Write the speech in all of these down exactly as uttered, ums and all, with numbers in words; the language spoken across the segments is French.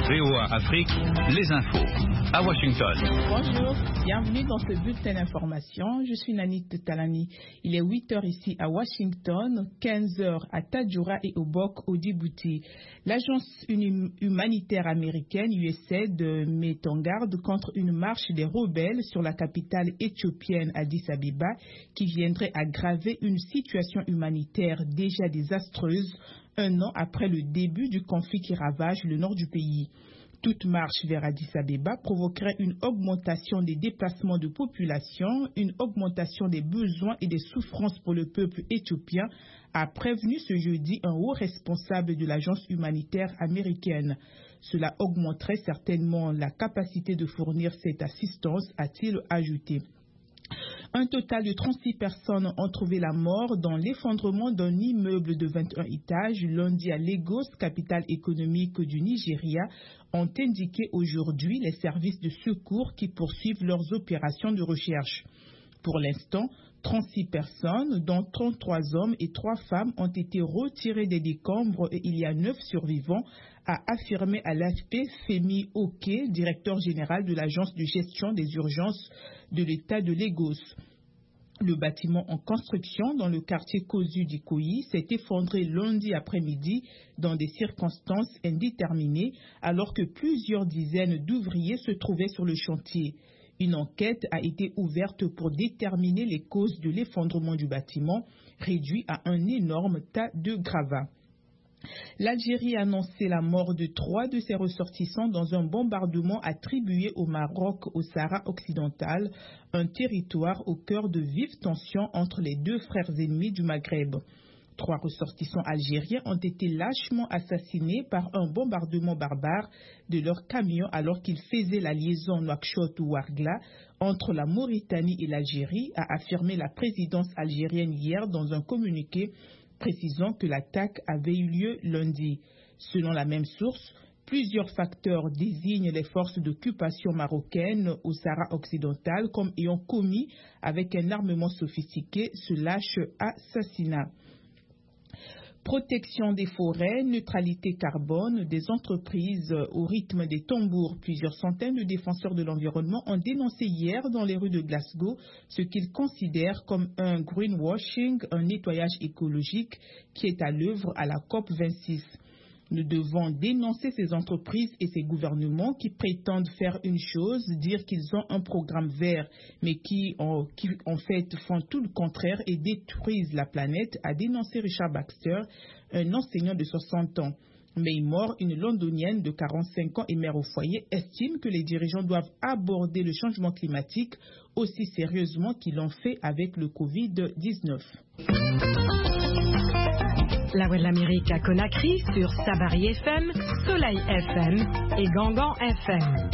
V O A Afrique, les infos. À Washington. Bonjour, bienvenue dans ce bulletin d'information. Je suis Nanit Talani. Il est huit heures ici à Washington, quinze heures à Tadjoura et au Bok, au Djibouti. L'agence humanitaire américaine U S A I D met en garde contre une marche des rebelles sur la capitale éthiopienne Addis Abeba qui viendrait aggraver une situation humanitaire déjà désastreuse un an après le début du conflit qui ravage le nord du pays. Toute marche vers Addis Abeba provoquerait une augmentation des déplacements de population, une augmentation des besoins et des souffrances pour le peuple éthiopien, a prévenu ce jeudi un haut responsable de l'agence humanitaire américaine. Cela augmenterait certainement la capacité de fournir cette assistance, a-t-il ajouté. Un total de trente-six personnes ont trouvé la mort dans l'effondrement d'un immeuble de vingt et un étages lundi à Lagos, capitale économique du Nigeria, ont indiqué aujourd'hui les services de secours qui poursuivent leurs opérations de recherche. Pour l'instant, trente-six personnes, dont trente-trois hommes et trois femmes, ont été retirées des décombres et il y a neuf survivants, a affirmé à l'A F P Femi Oke, directeur général de l'agence de gestion des urgences de l'État de Lagos. Le bâtiment en construction dans le quartier Kozu d'Ikoyi s'est effondré lundi après-midi dans des circonstances indéterminées alors que plusieurs dizaines d'ouvriers se trouvaient sur le chantier. Une enquête a été ouverte pour déterminer les causes de l'effondrement du bâtiment, réduit à un énorme tas de gravats. L'Algérie a annoncé la mort de trois de ses ressortissants dans un bombardement attribué au Maroc au Sahara occidental, un territoire au cœur de vives tensions entre les deux frères ennemis du Maghreb. Trois ressortissants algériens ont été lâchement assassinés par un bombardement barbare de leur camion alors qu'ils faisaient la liaison Nouakchott-Ouargla entre la Mauritanie et l'Algérie, a affirmé la présidence algérienne hier dans un communiqué précisant que l'attaque avait eu lieu lundi. Selon la même source, plusieurs facteurs désignent les forces d'occupation marocaines au Sahara occidental comme ayant commis avec un armement sophistiqué ce lâche assassinat. Protection des forêts, neutralité carbone, des entreprises au rythme des tambours. Plusieurs centaines de défenseurs de l'environnement ont dénoncé hier dans les rues de Glasgow ce qu'ils considèrent comme un greenwashing, un nettoyage écologique qui est à l'œuvre à la COP vingt-six. Nous devons dénoncer ces entreprises et ces gouvernements qui prétendent faire une chose, dire qu'ils ont un programme vert, mais qui en, qui en fait font tout le contraire et détruisent la planète, a dénoncé Richard Baxter, un enseignant de soixante ans. May Moore, une londonienne de quarante-cinq ans et mère au foyer, estime que les dirigeants doivent aborder le changement climatique aussi sérieusement qu'ils l'ont fait avec le covid dix-neuf. La Voix de l'Amérique à Conakry sur Sabari F M, Soleil F M et Gangan F M.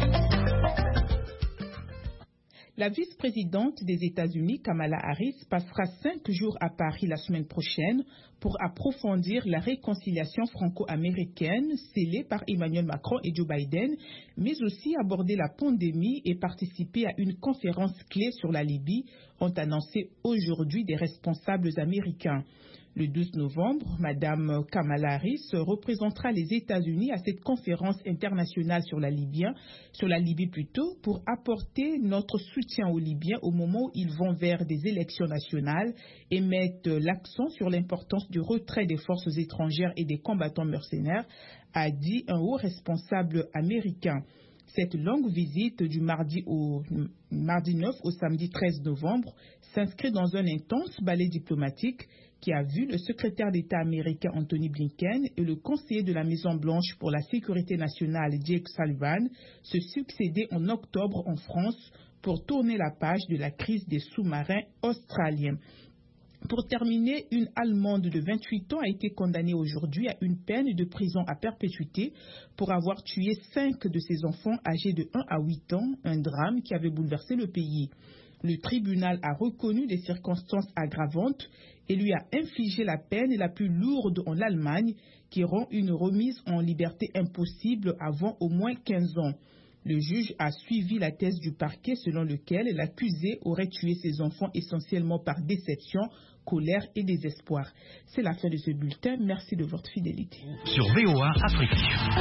La vice-présidente des États-Unis, Kamala Harris, passera cinq jours à Paris la semaine prochaine pour approfondir la réconciliation franco-américaine scellée par Emmanuel Macron et Joe Biden, mais aussi aborder la pandémie et participer à une conférence clé sur la Libye, ont annoncé aujourd'hui des responsables américains. Le douze novembre, Mme Kamala Harris représentera les États-Unis à cette conférence internationale sur la Libye, sur la Libye plutôt, pour apporter notre soutien aux Libyens au moment où ils vont vers des élections nationales et mettent l'accent sur l'importance du retrait des forces étrangères et des combattants mercenaires, a dit un haut responsable américain. Cette longue visite du mardi, au, mardi neuf au samedi treize novembre s'inscrit dans un intense ballet diplomatique qui a vu le secrétaire d'État américain Anthony Blinken et le conseiller de la Maison-Blanche pour la sécurité nationale Jake Sullivan se succéder en octobre en France pour tourner la page de la crise des sous-marins australiens. Pour terminer, une Allemande de vingt-huit ans a été condamnée aujourd'hui à une peine de prison à perpétuité pour avoir tué cinq de ses enfants âgés de un à huit ans, un drame qui avait bouleversé le pays. Le tribunal a reconnu des circonstances aggravantes et lui a infligé la peine la plus lourde en Allemagne qui rend une remise en liberté impossible avant au moins quinze ans. Le juge a suivi la thèse du parquet selon lequel l'accusé aurait tué ses enfants essentiellement par déception, colère et désespoir. C'est la fin de ce bulletin. Merci de votre fidélité. Sur V O A Afrique.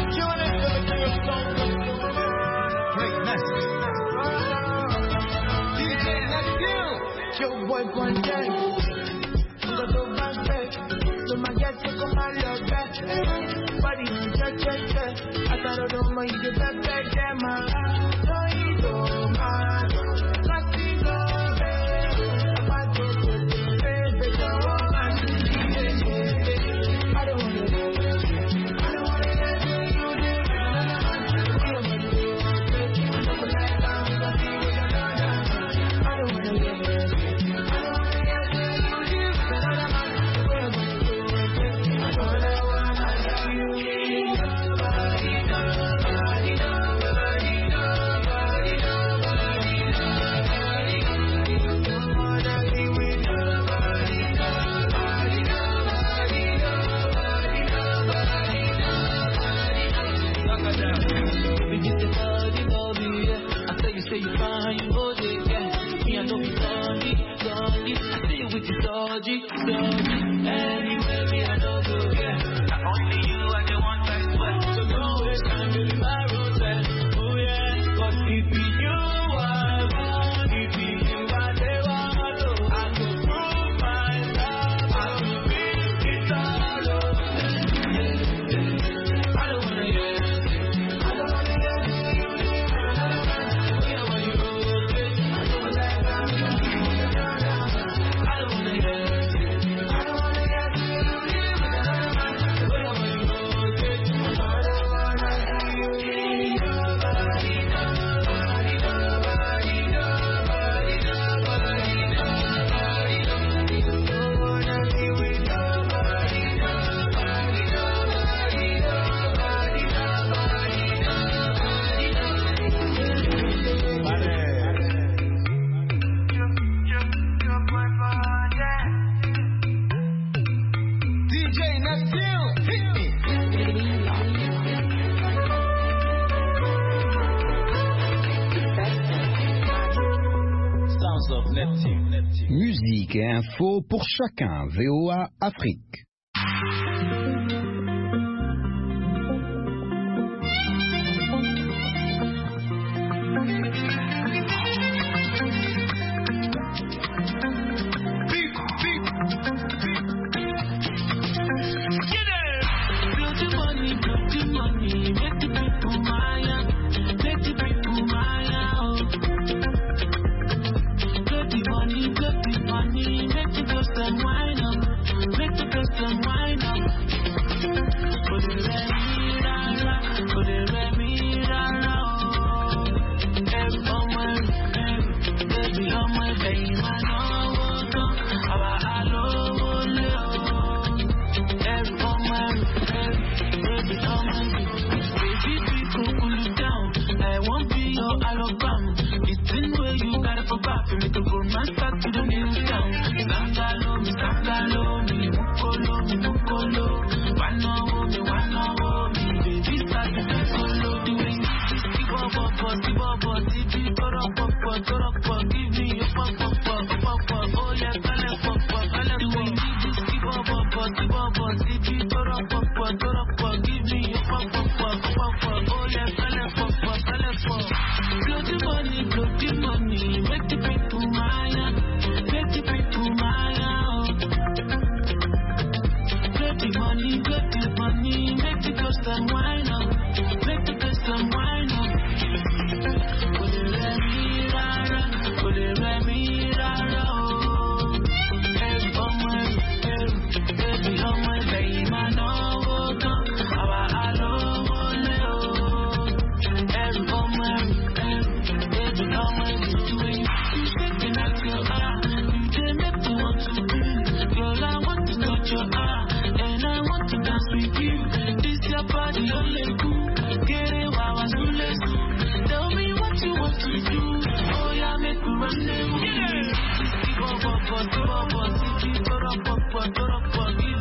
Musique et info pour chacun. V O A Afrique. Give